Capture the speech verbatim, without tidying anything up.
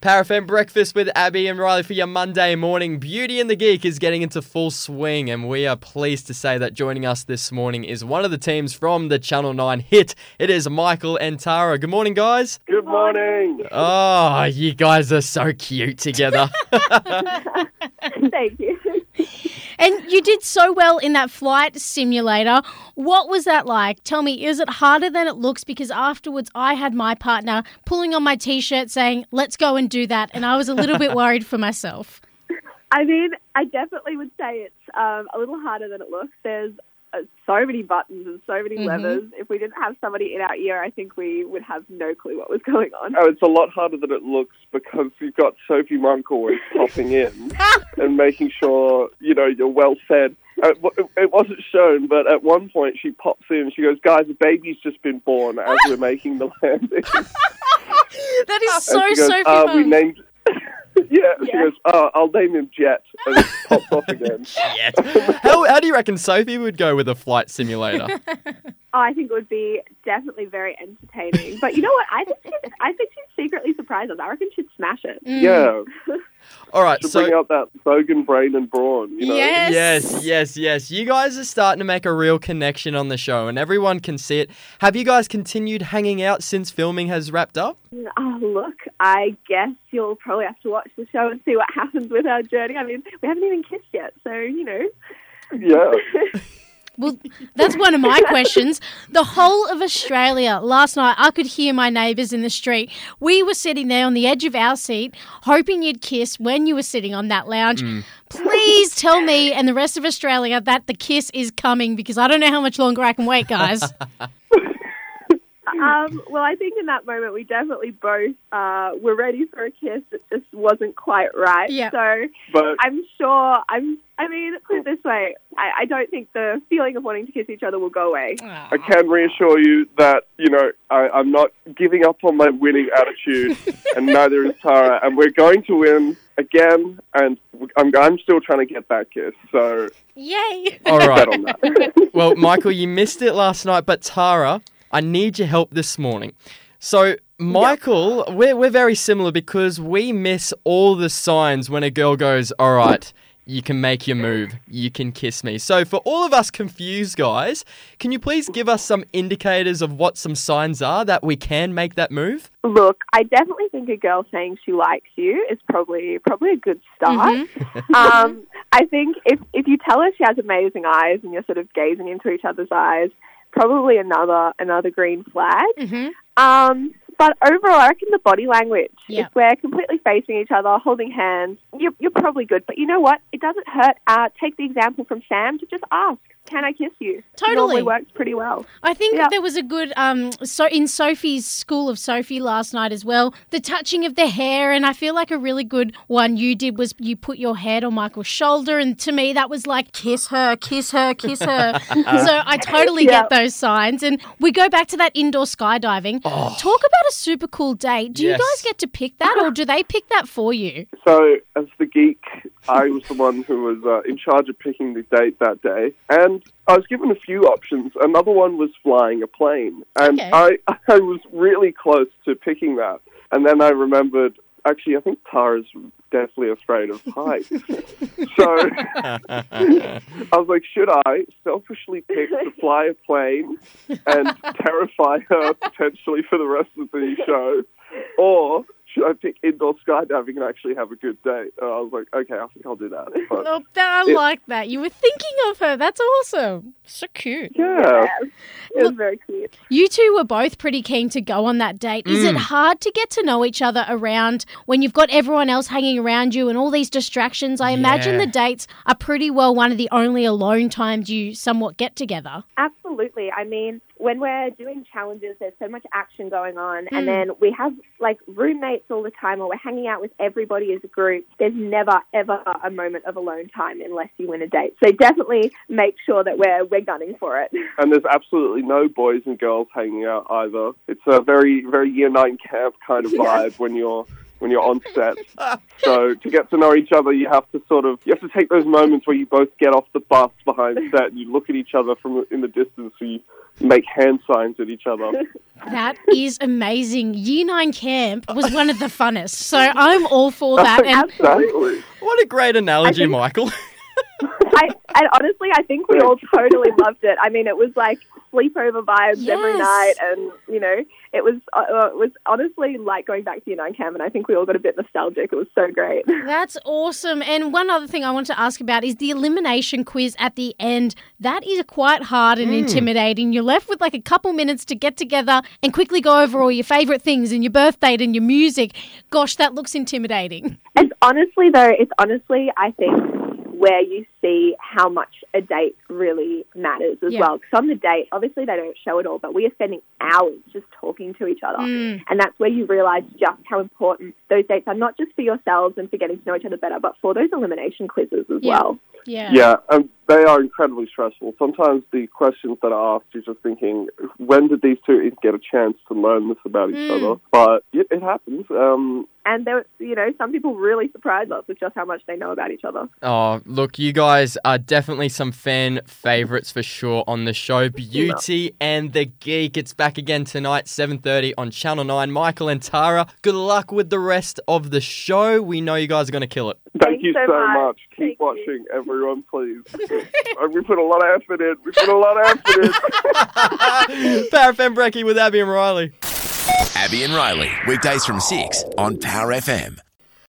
Power F M Breakfast with Abby and Riley for your Monday morning. Beauty and the Geek is getting into full swing, and we are pleased to say that joining us this morning is one of the teams from the Channel nine hit. It is Michael and Tara. Good morning, guys. Good morning. Oh, you guys are so cute together. Thank you. And you did so well in that flight simulator. What was that like? Tell me, is it harder than it looks? Because afterwards I had my partner pulling on my T-shirt saying, let's go and do that. And I was a little bit worried for myself. I mean, I definitely would say it's um, a little harder than it looks. There's uh, so many buttons and so many Mm-hmm. levers. If we didn't have somebody in our ear, I think we would have no clue what was going on. Oh, it's a lot harder than it looks because you've got Sophie Monk always popping in and making sure, you know, you're well fed. Uh, it wasn't shown, but at one point she pops in and she goes, guys, a baby's just been born as we're making the landing. That is so and she goes, Sophie uh, we Monk. named... yeah, she Yeah. goes, oh, I'll name him Jet. And it pops off again. Jet. How, how do you reckon Sophie would go with a flight simulator? Oh, I think it would be definitely very entertaining. But you know what? I think she'd, I think she'd secretly surprise us. I reckon she'd smash it. Mm. Yeah. All right, To so... bring out that bogan brain and brawn, you know? Yes. Yes, yes, yes. You guys are starting to make a real connection on the show, and everyone can see it. Have you guys continued hanging out since filming has wrapped up? Oh, look, I guess you'll probably have to watch the show and see what happens with our journey. I mean, we haven't even kissed yet, so, you know. Yeah. Well, that's one of my questions. The whole of Australia, last night, I could hear my neighbours in the street. We were sitting there on the edge of our seat, hoping you'd kiss when you were sitting on that lounge. Mm. Please tell me and the rest of Australia that the kiss is coming, because I don't know how much longer I can wait, guys. Um, well, I think in that moment we definitely both uh, were ready for a kiss. It just wasn't quite right. Yeah. So But I'm sure, I'm, I mean, put it this way, I, I don't think the feeling of wanting to kiss each other will go away. I can reassure you that, you know, I, I'm not giving up on my winning attitude, and neither is Tara. And we're going to win again, and I'm, I'm still trying to get that kiss. So, Yay. All bet right. on that. Well, Michael, you missed it last night, but Tara, I need your help this morning. So, Michael, we're, we're very similar because we miss all the signs when a girl goes, all right, you can make your move, you can kiss me. So for all of us confused guys, can you please give us some indicators of what some signs are that we can make that move? Look, I definitely think a girl saying she likes you is probably probably a good start. um, I think if, if you tell her she has amazing eyes and you're sort of gazing into each other's eyes, probably another another green flag. Mm-hmm. Um, but overall, I reckon the body language. Yeah. If we're completely facing each other, holding hands, you're, you're probably good. But you know what? It doesn't hurt. Uh, take the example from Sam to just ask, can I kiss you? Totally. Normally works pretty well. I think Yeah. there was a good, um, so in Sophie's School of Sophie last night as well, the touching of the hair, and I feel like a really good one you did was you put your head on Michael's shoulder, and to me that was like, kiss her, kiss her, kiss her. So I totally Yeah. get those signs. And we go back to that indoor skydiving. Oh. Talk about a super cool date. Do Yes. you guys get to pick that, or do they pick that for you? So, as the geek, I was the one who was uh, in charge of picking the date that day. And I was given a few options. Another one was flying a plane. And Okay. I, I was really close to picking that. And then I remembered, actually, I think Tara's deathly afraid of heights. So I was like, should I selfishly pick to fly a plane and terrify her potentially for the rest of the show? Or should I pick indoor skydiving and actually have a good date? And I was like, okay, I think I'll do that. But, Oh, I It- like that. You were thinking of her. That's awesome. So cute. yeah. It was very cute. You two were both pretty keen to go on that date. Is it Mm. hard to get to know each other around when you've got everyone else hanging around you and all these distractions? I imagine Yeah. the dates are pretty well one of the only alone times you somewhat get together. Absolutely. I mean, when we're doing challenges, there's so much action going on. Mm. And then we have, like, roommates all the time, or we're hanging out with everybody as a group. There's never, ever a moment of alone time unless you win a date. So definitely make sure that we're, we're gunning for it. And there's absolutely no boys and girls hanging out either. It's a very, very year nine camp kind of Yeah. vibe when you're when you're on set. So to get to know each other, you have to sort of, you have to take those moments where you both get off the bus behind set and you look at each other from in the distance, so you make hand signs at each other. That is amazing. Year nine camp was one of the funnest, so I'm all for that. And Absolutely. What a great analogy, think- Michael. I, and honestly, I think we all totally loved it. I mean, it was like sleepover vibes every Yes. night, and you know, it was uh, it was honestly like going back to year nine camp, and I think we all got a bit nostalgic. It was so great. that's awesome. And one other thing I want to ask about is the elimination quiz at the end. That is quite hard and intimidating. You're left with like a couple minutes to get together and quickly go over all your favourite things and your birth date and your music. Gosh, that looks intimidating. It's honestly though, it's honestly I think where you see how much a date really matters as Yeah. well. Because on the date, obviously they don't show it all, but we are spending hours just talking to each other. Mm. And that's where you realise just how important those dates are, not just for yourselves and for getting to know each other better, but for those elimination quizzes as Yeah. well. Yeah. Yeah, and they are incredibly stressful. Sometimes the questions that are asked, you're just thinking, when did these two even get a chance to learn this about each Mm. other? But it, it happens. Um, And there, you know, some people really surprise us with just how much they know about each other. Oh, look, you guys are definitely some fan favourites for sure on the show. Beauty and the Geek. It's back again tonight, seven thirty on Channel nine. Michael and Tara, good luck with the rest of the show. We know you guys are going to kill it. Thank Thanks you so so much. much. Keep Thank you. watching, everyone, please. Uh, we put a lot of effort in. We put a lot of effort in. Parafem Brecky with Abby and Riley. Abby and Riley, weekdays from six on Power F M.